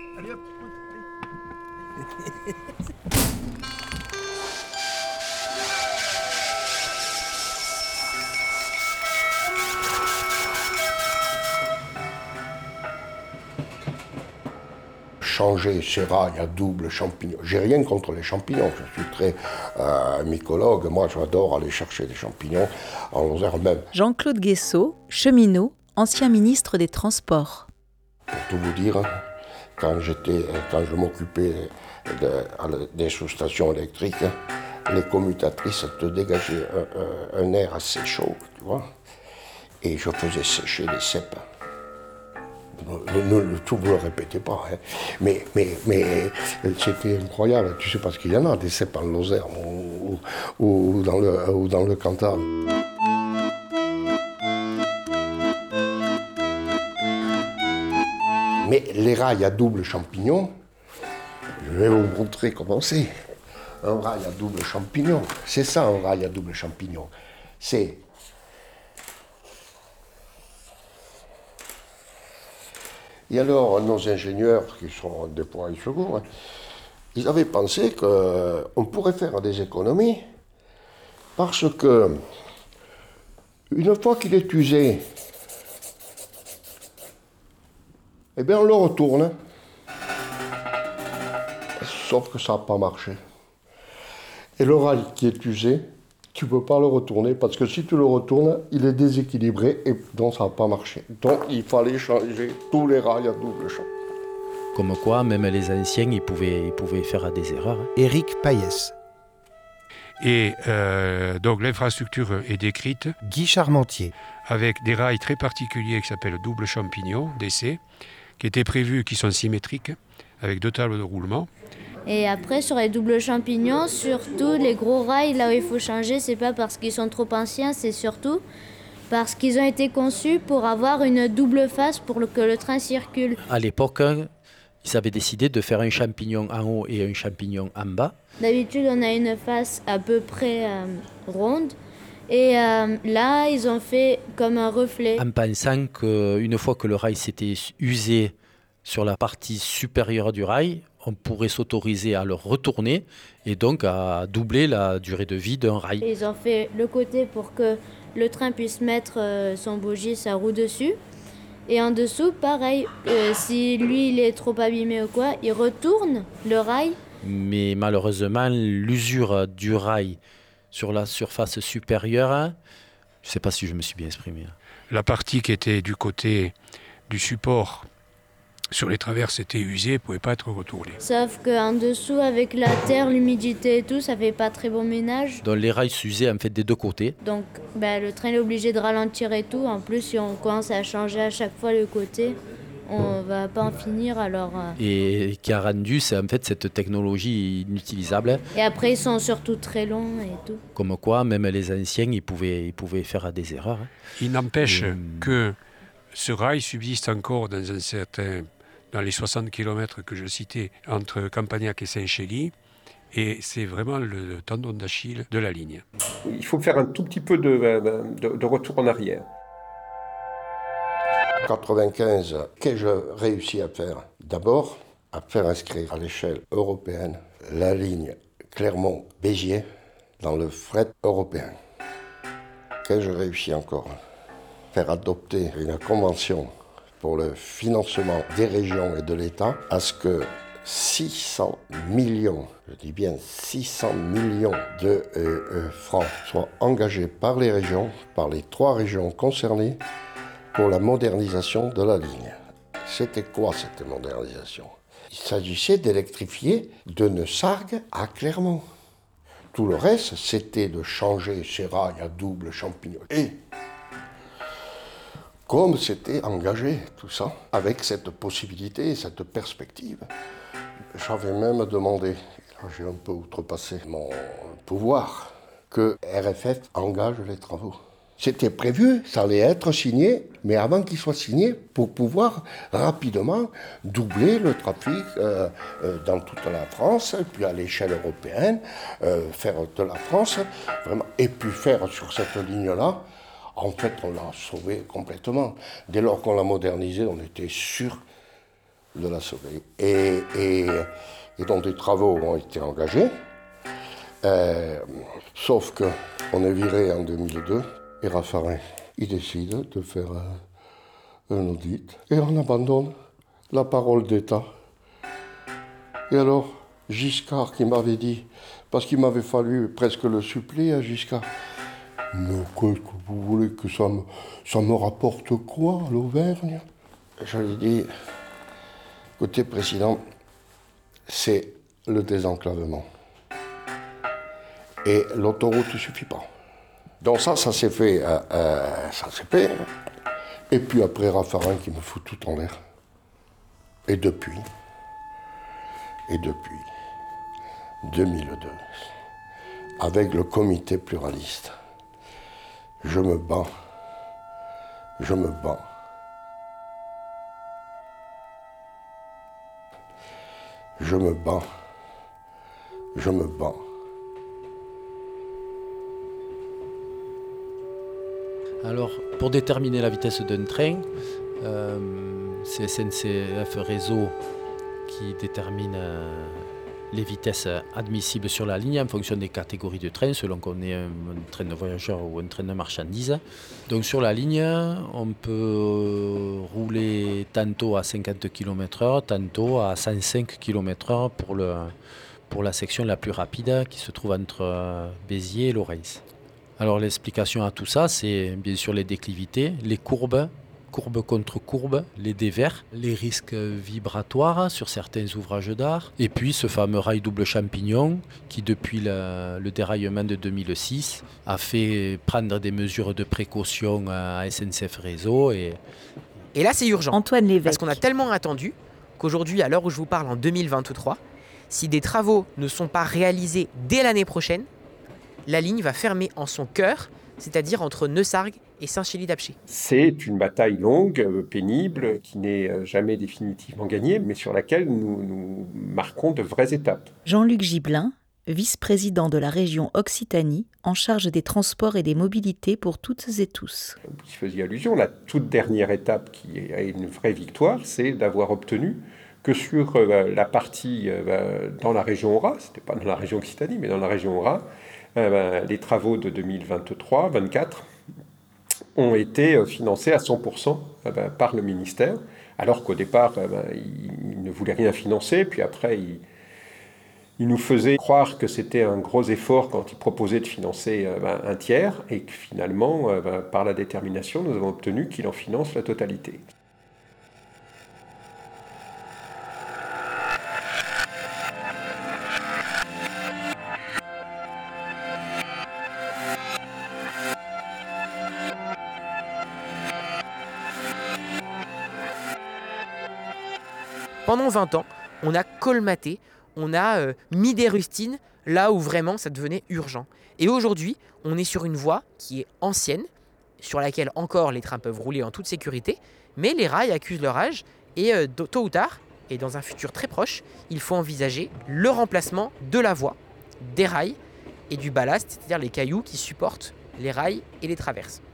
Allez hop, allez. Changer ces rails à double champignon. J'ai rien contre les champignons, je suis très mycologue, moi j'adore aller chercher des champignons en Lozère même. Jean-Claude Guessot, cheminot, ancien ministre des Transports. Pour tout vous dire, quand je m'occupais des sous-stations électriques, les commutatrices te dégageaient un air assez chaud, tu vois, et je faisais sécher les cèpes. Tout vous le répétez pas, hein. Mais c'était incroyable. Tu sais parce qu'il y en a des cèpes en Lozère ou dans le Cantal. Mais les rails à double champignon, je vais vous montrer comment c'est. Un rail à double champignon, c'est ça un rail à double champignon. C'est Et alors, nos ingénieurs, qui sont des poids et secours, ils avaient pensé qu'on pourrait faire des économies parce que, une fois qu'il est usé, eh bien on le retourne. Sauf que ça n'a pas marché. Et le rail qui est usé, tu ne peux pas le retourner parce que si tu le retournes, il est déséquilibré et donc ça n'a pas marché. Donc il fallait changer tous les rails à double champ. Comme quoi, même les anciens, ils pouvaient faire des erreurs. Éric Payès. Et donc l'infrastructure est décrite. Guy Charmentier. Avec des rails très particuliers qui s'appellent double champignon, DC, qui étaient prévus, qui sont symétriques, avec 2 tables de roulement. Et après, sur les doubles champignons, surtout les gros rails, là où il faut changer, c'est pas parce qu'ils sont trop anciens, c'est surtout parce qu'ils ont été conçus pour avoir une double face pour que le train circule. À l'époque, ils avaient décidé de faire un champignon en haut et un champignon en bas. D'habitude, on a une face à peu près ronde. Et là, ils ont fait comme un reflet. En pensant qu'une fois que le rail s'était usé sur la partie supérieure du rail, on pourrait s'autoriser à le retourner et donc à doubler la durée de vie d'un rail. Ils ont fait le côté pour que le train puisse mettre son bogie, sa roue dessus. Et en dessous, pareil, si lui il est trop abîmé ou quoi, il retourne le rail. Mais malheureusement, l'usure du rail sur la surface supérieure, je ne sais pas si je me suis bien exprimé. La partie qui était du côté du support sur les traverses était usée, ne pouvait pas être retournée. Sauf qu'en dessous, avec la terre, l'humidité et tout, ça fait pas très bon ménage. Donc les rails s'usaient en fait des deux côtés. Donc le train est obligé de ralentir et tout. En plus, si on commence à changer à chaque fois le côté, on va pas en finir alors. Et qui a rendu en fait cette technologie inutilisable. Et après, ils sont surtout très longs et tout. Comme quoi, même les anciens, ils pouvaient faire des erreurs. Il n'empêche que ce rail subsiste encore dans les 60 km que je citais entre Campagnac et Saint-Chély, et c'est vraiment le tendon d'Achille de la ligne. Il faut faire un tout petit peu de retour en arrière. 95, qu'ai-je réussi à faire? D'abord, à faire inscrire à l'échelle européenne la ligne Clermont-Béziers dans le fret européen. Qu'ai-je réussi encore? Faire adopter une convention pour le financement des régions et de l'État à ce que 600 millions, je dis bien 600 millions de francs soient engagés par les régions, par les 3 régions concernées, pour la modernisation de la ligne. C'était quoi cette modernisation? Il s'agissait d'électrifier de Neussargues à Clermont. Tout le reste, c'était de changer ces rails à double champignon. Et comme c'était engagé, tout ça, avec cette possibilité, cette perspective, j'avais même demandé, là j'ai un peu outrepassé mon pouvoir, que RFF engage les travaux. C'était prévu, ça allait être signé, mais avant qu'il soit signé, pour pouvoir rapidement doubler le trafic dans toute la France, et puis à l'échelle européenne, faire de la France, vraiment, et puis faire sur cette ligne-là. En fait, on l'a sauvé complètement. Dès lors qu'on l'a modernisé, on était sûr de la sauver. Et donc des travaux ont été engagés, sauf qu'on est viré en 2002 et Raffarin, il décide de faire un audit et on abandonne la parole d'État. Et alors, Giscard qui m'avait dit, parce qu'il m'avait fallu presque le supplier à Giscard, mais qu'est-ce que vous voulez que ça me rapporte quoi, l'Auvergne? Je lui ai dit, écoutez, Président, c'est le désenclavement. Et l'autoroute ne suffit pas. Donc ça s'est fait. Et puis après, Raffarin qui me fout tout en l'air. Et depuis 2002, avec le comité pluraliste, je me bats. Je me bats. Alors, pour déterminer la vitesse d'un train, c'est SNCF Réseau qui détermine les vitesses admissibles sur la ligne en fonction des catégories de trains, selon qu'on est un train de voyageurs ou un train de marchandises. Donc sur la ligne, on peut rouler tantôt à 50 km/h, tantôt à 105 km/h pour la section la plus rapide qui se trouve entre Béziers et Lorraine. Alors l'explication à tout ça, c'est bien sûr les déclivités, les courbes contre courbes, les dévers, les risques vibratoires sur certains ouvrages d'art, et puis ce fameux rail double champignon qui depuis le déraillement de 2006 a fait prendre des mesures de précaution à SNCF Réseau. Et là c'est urgent, Antoine Lévesque. Parce qu'on a tellement attendu qu'aujourd'hui, à l'heure où je vous parle en 2023, si des travaux ne sont pas réalisés dès l'année prochaine, la ligne va fermer en son cœur, c'est-à-dire entre Neussargues et Saint-Chély-d'Apcher. C'est une bataille longue, pénible, qui n'est jamais définitivement gagnée, mais sur laquelle nous marquons de vraies étapes. Jean-Luc Gibelin, vice-président de la région Occitanie, en charge des transports et des mobilités pour toutes et tous. Vous faisiez allusion, la toute dernière étape qui est une vraie victoire, c'est d'avoir obtenu que sur la partie dans la région Aura, ce n'était pas dans la région Occitanie, mais dans la région Aura, les travaux de 2023-24 ont été financés à 100% par le ministère, alors qu'au départ, il ne voulait rien financer, puis après, il nous faisait croire que c'était un gros effort quand il proposait de financer un tiers, et que finalement, par la détermination, nous avons obtenu qu'il en finance la totalité. Pendant 20 ans, on a colmaté, on a mis des rustines là où vraiment ça devenait urgent. Et aujourd'hui, on est sur une voie qui est ancienne, sur laquelle encore les trains peuvent rouler en toute sécurité, mais les rails accusent leur âge et tôt ou tard, et dans un futur très proche, il faut envisager le remplacement de la voie, des rails et du ballast, c'est-à-dire les cailloux qui supportent les rails et les traverses.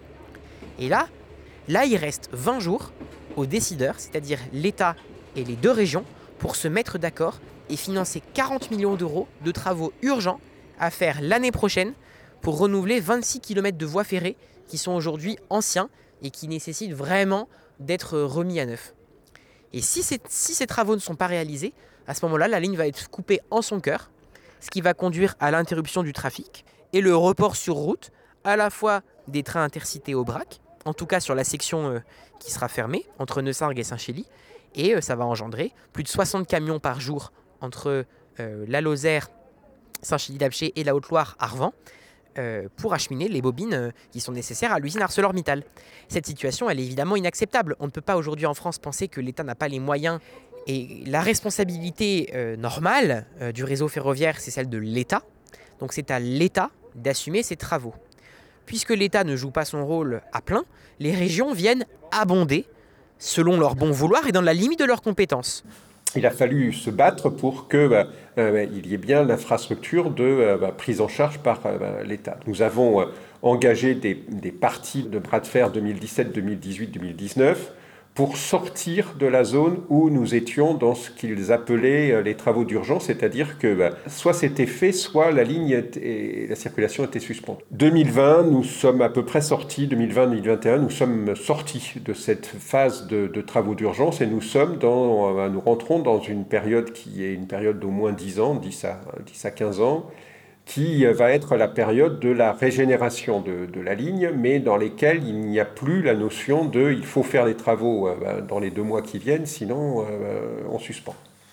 Et là, il reste 20 jours aux décideurs, c'est-à-dire l'État et les deux régions, pour se mettre d'accord et financer 40 millions d'euros de travaux urgents à faire l'année prochaine pour renouveler 26 km de voies ferrées qui sont aujourd'hui anciens et qui nécessitent vraiment d'être remis à neuf. Et si ces travaux ne sont pas réalisés, à ce moment-là, la ligne va être coupée en son cœur, ce qui va conduire à l'interruption du trafic et le report sur route, à la fois des trains intercités au Brac, en tout cas sur la section qui sera fermée entre Neussargues et Saint-Chély, et ça va engendrer plus de 60 camions par jour entre la Lozère, Saint-Chély-d'Apcher et la Haute-Loire, Arvan, pour acheminer les bobines qui sont nécessaires à l'usine ArcelorMittal. Cette situation, elle est évidemment inacceptable. On ne peut pas aujourd'hui en France penser que l'État n'a pas les moyens. Et la responsabilité normale du réseau ferroviaire, c'est celle de l'État. Donc c'est à l'État d'assumer ces travaux. Puisque l'État ne joue pas son rôle à plein, les régions viennent abonder selon leur bon vouloir et dans la limite de leurs compétences. Il a fallu se battre pour qu'il y ait bien l'infrastructure de prise en charge par l'État. Nous avons engagé des parties de bras de fer 2017, 2018, 2019 pour sortir de la zone où nous étions dans ce qu'ils appelaient les travaux d'urgence, c'est-à-dire que soit c'était fait, soit la ligne et la circulation étaient suspendues. 2020, nous sommes à peu près sortis, 2020-2021, nous sommes sortis de cette phase de travaux d'urgence et nous rentrons dans une période qui est une période d'au moins 10 ans, 10 à 15 ans, qui va être la période de la régénération de la ligne, mais dans lesquelles il n'y a plus la notion de « il faut faire les travaux dans les 2 mois qui viennent, sinon on suspend ».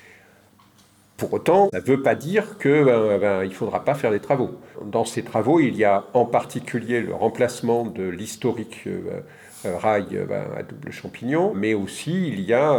Pour autant, ça ne veut pas dire qu'il ne faudra pas faire les travaux. Dans ces travaux, il y a en particulier le remplacement de l'historique rail à double champignon, mais aussi il y a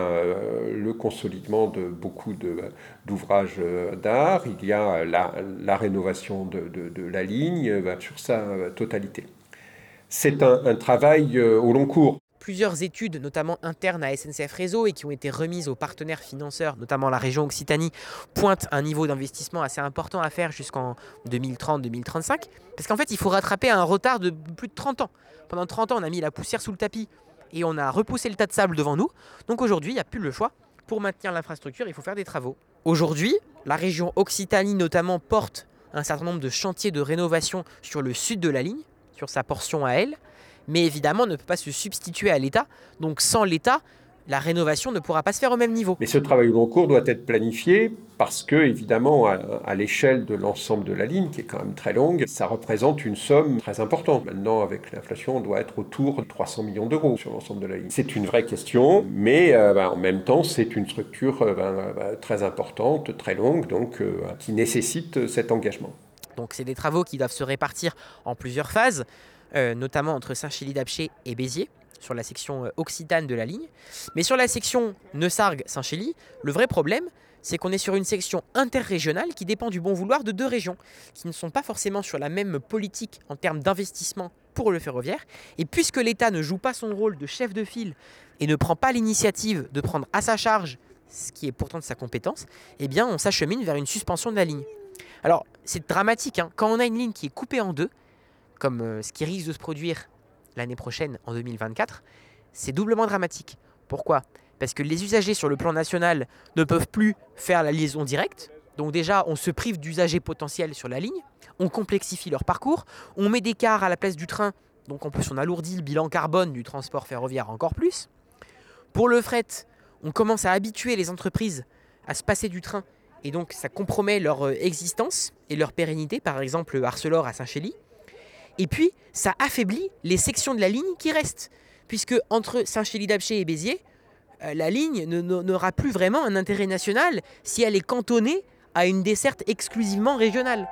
le consolidement de beaucoup d'ouvrages d'art, il y a la rénovation de la ligne sur sa totalité. C'est un travail au long cours. Plusieurs études, notamment internes à SNCF Réseau et qui ont été remises aux partenaires financeurs, notamment la région Occitanie, pointent un niveau d'investissement assez important à faire jusqu'en 2030-2035. Parce qu'en fait, il faut rattraper un retard de plus de 30 ans. Pendant 30 ans, on a mis la poussière sous le tapis et on a repoussé le tas de sable devant nous. Donc aujourd'hui, il n'y a plus le choix. Pour maintenir l'infrastructure, il faut faire des travaux. Aujourd'hui, la région Occitanie notamment porte un certain nombre de chantiers de rénovation sur le sud de la ligne, sur sa portion à elle. Mais évidemment, ne peut pas se substituer à l'État. Donc sans l'État, la rénovation ne pourra pas se faire au même niveau. Mais ce travail au long cours doit être planifié parce que, évidemment, à l'échelle de l'ensemble de la ligne, qui est quand même très longue, ça représente une somme très importante. Maintenant, avec l'inflation, on doit être autour de 300 millions d'euros sur l'ensemble de la ligne. C'est une vraie question, mais en même temps, c'est une structure très importante, très longue, donc qui nécessite cet engagement. Donc c'est des travaux qui doivent se répartir en plusieurs phases. Notamment entre Saint-Chély-d'Apcher et Béziers, sur la section occitane de la ligne. Mais sur la section Neussargues-Saint-Chély, le vrai problème, c'est qu'on est sur une section interrégionale qui dépend du bon vouloir de 2 régions, qui ne sont pas forcément sur la même politique en termes d'investissement pour le ferroviaire. Et puisque l'État ne joue pas son rôle de chef de file et ne prend pas l'initiative de prendre à sa charge ce qui est pourtant de sa compétence, eh bien on s'achemine vers une suspension de la ligne. Alors c'est dramatique, hein. Quand on a une ligne qui est coupée en 2, comme ce qui risque de se produire l'année prochaine, en 2024, c'est doublement dramatique. Pourquoi ? Parce que les usagers sur le plan national ne peuvent plus faire la liaison directe. Donc déjà, on se prive d'usagers potentiels sur la ligne, on complexifie leur parcours, on met des cars à la place du train, donc en plus on alourdit le bilan carbone du transport ferroviaire encore plus. Pour le fret, on commence à habituer les entreprises à se passer du train, et donc ça compromet leur existence et leur pérennité, par exemple Arcelor à Saint-Chély. Et puis, ça affaiblit les sections de la ligne qui restent. Puisque entre Saint-Chély-d'Apcher et Béziers, la ligne n'aura plus vraiment un intérêt national si elle est cantonnée à une desserte exclusivement régionale.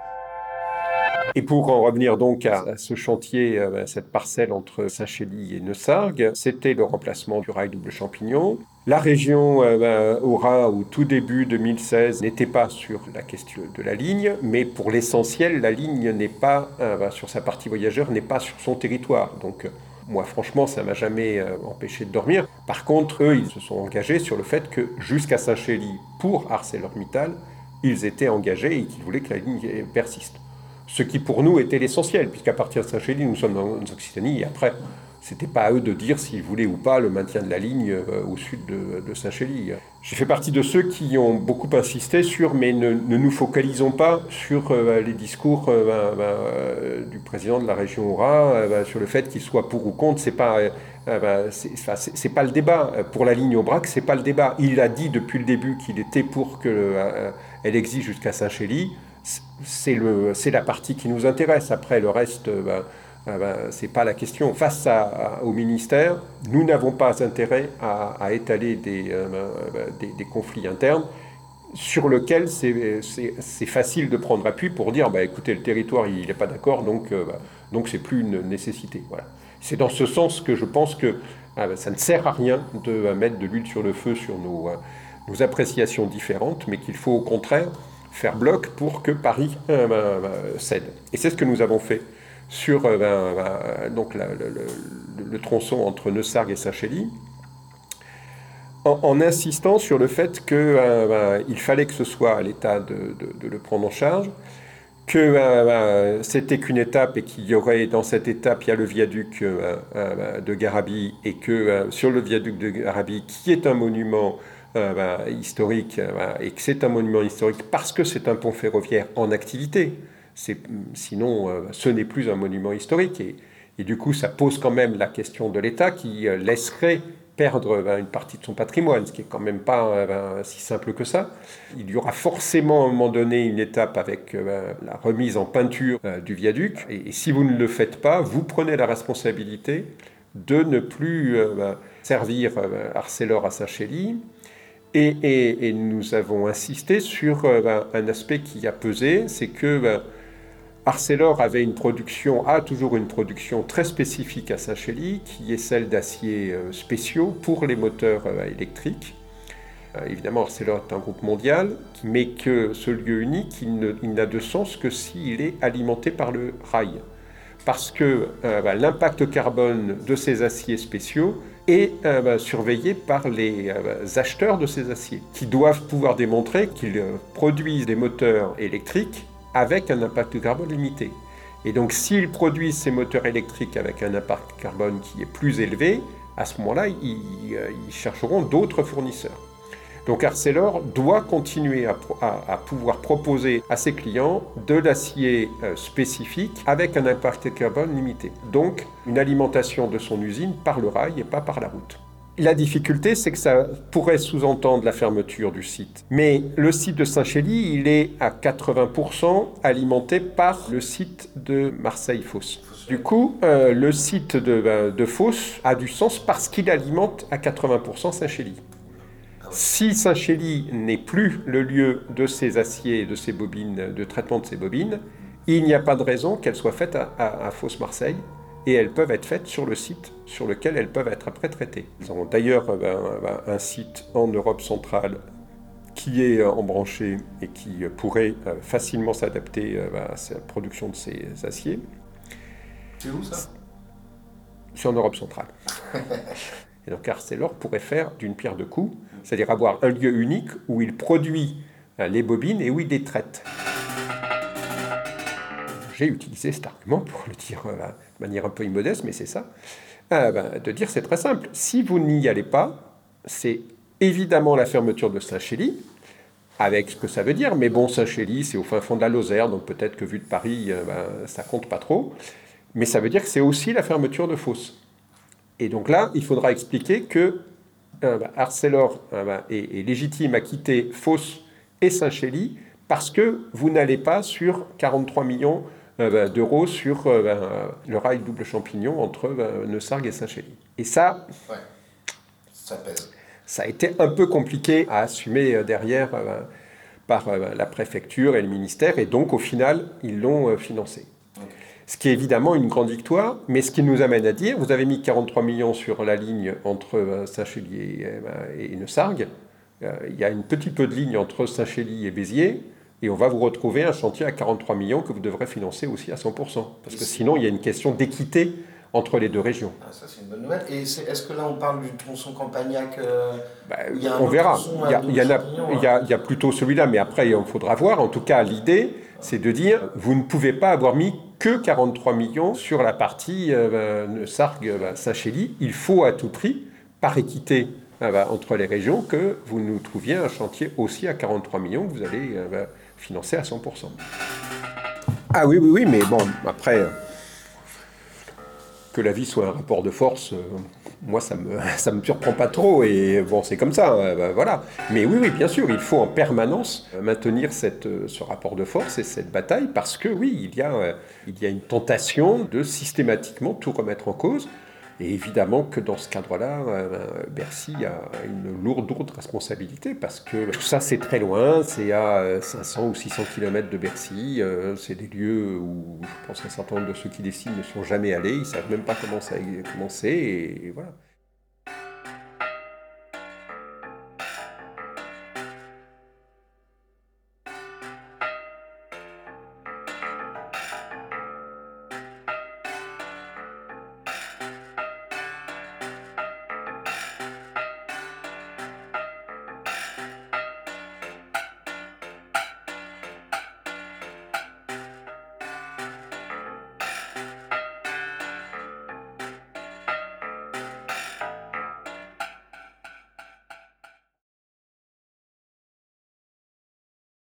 Et pour en revenir donc à ce chantier, cette parcelle entre Saint-Chély et Neussargues, c'était le remplacement du rail double champignon. La région Aura, au tout début 2016, n'était pas sur la question de la ligne, mais pour l'essentiel, la ligne n'est pas, sur sa partie voyageur, n'est pas sur son territoire. Donc moi, franchement, ça ne m'a jamais empêché de dormir. Par contre, eux, ils se sont engagés sur le fait que jusqu'à Saint-Chély, pour ArcelorMittal, ils étaient engagés et qu'ils voulaient que la ligne persiste. Ce qui pour nous était l'essentiel, puisqu'à partir de Saint-Chély, nous sommes en Occitanie, et après, c'était pas à eux de dire s'ils voulaient ou pas le maintien de la ligne au sud de Saint-Chély. J'ai fait partie de ceux qui ont beaucoup insisté sur, mais ne nous focalisons pas sur les discours du président de la région Aura, sur le fait qu'il soit pour ou contre, c'est pas le débat. Pour la ligne Aubrac, c'est pas le débat. Il a dit depuis le début qu'il était pour qu'elle existe jusqu'à Saint-Chély. C'est la partie qui nous intéresse. Après, le reste, c'est pas la question. Face au ministère, nous n'avons pas intérêt à étaler des conflits internes sur lesquels c'est facile de prendre appui pour dire écoutez, le territoire il n'est pas d'accord, donc c'est plus une nécessité. Voilà. C'est dans ce sens que je pense que ça ne sert à rien de mettre de l'huile sur le feu sur nos appréciations différentes, mais qu'il faut au contraire faire bloc pour que Paris cède. Et c'est ce que nous avons fait sur donc le tronçon entre Neussargues et Saint-Chély, en insistant sur le fait qu'il fallait que ce soit à l'État de le prendre en charge, que c'était qu'une étape et qu'il y aurait dans cette étape, il y a le viaduc de Garabi et que sur le viaduc de Garabi, qui est un monument historique, et que c'est un monument historique parce que c'est un pont ferroviaire en activité. Sinon, ce n'est plus un monument historique. Et du coup, ça pose quand même la question de l'État qui laisserait perdre une partie de son patrimoine, ce qui est quand même pas si simple que ça. Il y aura forcément à un moment donné une étape avec la remise en peinture du viaduc. Et si vous ne le faites pas, vous prenez la responsabilité de ne plus servir Arcelor à Saint-Chély. Et nous avons insisté sur un aspect qui a pesé, c'est que Arcelor a toujours une production très spécifique à Saint-Chély, qui est celle d'aciers spéciaux pour les moteurs électriques. Évidemment, Arcelor est un groupe mondial, mais que ce lieu unique, il n'a de sens que s'il est alimenté par le rail. Parce que l'impact carbone de ces aciers spéciaux est surveillé par les acheteurs de ces aciers, qui doivent pouvoir démontrer qu'ils produisent des moteurs électriques avec un impact carbone limité. Et donc, s'ils produisent ces moteurs électriques avec un impact carbone qui est plus élevé, à ce moment-là, ils chercheront d'autres fournisseurs. Donc Arcelor doit continuer à pouvoir proposer à ses clients de l'acier spécifique avec un impact carbone limité. Donc, une alimentation de son usine par le rail et pas par la route. La difficulté, c'est que ça pourrait sous-entendre la fermeture du site. Mais le site de Saint-Chély, il est à 80% alimenté par le site de Marseille-Fos. Du coup, le site de Fos a du sens parce qu'il alimente à 80% Saint-Chély. Si Saint-Chély n'est plus le lieu de ces aciers et de ces bobines, de traitement de ces bobines, il n'y a pas de raison qu'elles soient faites à Fos-Marseille. Et elles peuvent être faites sur le site sur lequel elles peuvent être après traitées. Ils ont d'ailleurs un site en Europe centrale qui est embranché et qui pourrait facilement s'adapter à la production de ces aciers. C'est où ça ? C'est en Europe centrale. Et donc Arcelor pourrait faire d'une pierre deux coups, c'est-à-dire avoir un lieu unique où il produit les bobines et où il les traite. J'ai utilisé cet argument pour le dire de manière un peu immodeste, mais c'est ça, de dire c'est très simple. Si vous n'y allez pas, c'est évidemment la fermeture de Saint-Chély, avec ce que ça veut dire, mais bon, Saint-Chély, c'est au fin fond de la Lozère, donc peut-être que vu de Paris, ça compte pas trop, mais ça veut dire que c'est aussi la fermeture de Fos. Et donc là, il faudra expliquer que Arcelor est légitime à quitter Fos et Saint-Chély parce que vous n'allez pas sur 43 millions d'euros sur le rail double champignon entre Neussargues et Saint-Chély. Et ça, ouais, ça pèse. Ça a été un peu compliqué à assumer derrière par la préfecture et le ministère, et donc au final, ils l'ont financé. Okay. Ce qui est évidemment une grande victoire, mais ce qui nous amène à dire, vous avez mis 43 millions sur la ligne entre Saint-Chély et Neussargues, il y a un petit peu de ligne entre Saint-Chély et Béziers, et on va vous retrouver un chantier à 43 millions que vous devrez financer aussi à 100%. Parce que sinon, il y a une question d'équité entre les deux régions. Ah, ça, c'est une bonne nouvelle. Et est-ce que là, on parle du tronçon Campagnac on verra. Il y a plutôt celui-là, mais après, il faudra voir. En tout cas, l'idée, c'est de dire, vous ne pouvez pas avoir mis que 43 millions sur la partie Sargues-Saint-Chély. Il faut à tout prix, par équité entre les régions, que vous nous trouviez un chantier aussi à 43 millions que vous allez financer à 100%. Ah oui, mais bon, après, que la vie soit un rapport de force, moi, ça me surprend pas trop, et bon, c'est comme ça, voilà. Mais oui, bien sûr, il faut en permanence maintenir ce rapport de force et cette bataille, parce que oui, il y a une tentation de systématiquement tout remettre en cause. Et évidemment que dans ce cadre-là, Bercy a une lourde responsabilité parce que tout ça, c'est très loin, c'est à 500 ou 600 km de Bercy, c'est des lieux où je pense qu'un certain nombre de ceux qui décident ne sont jamais allés, ils ne savent même pas comment ça a commencé, et voilà.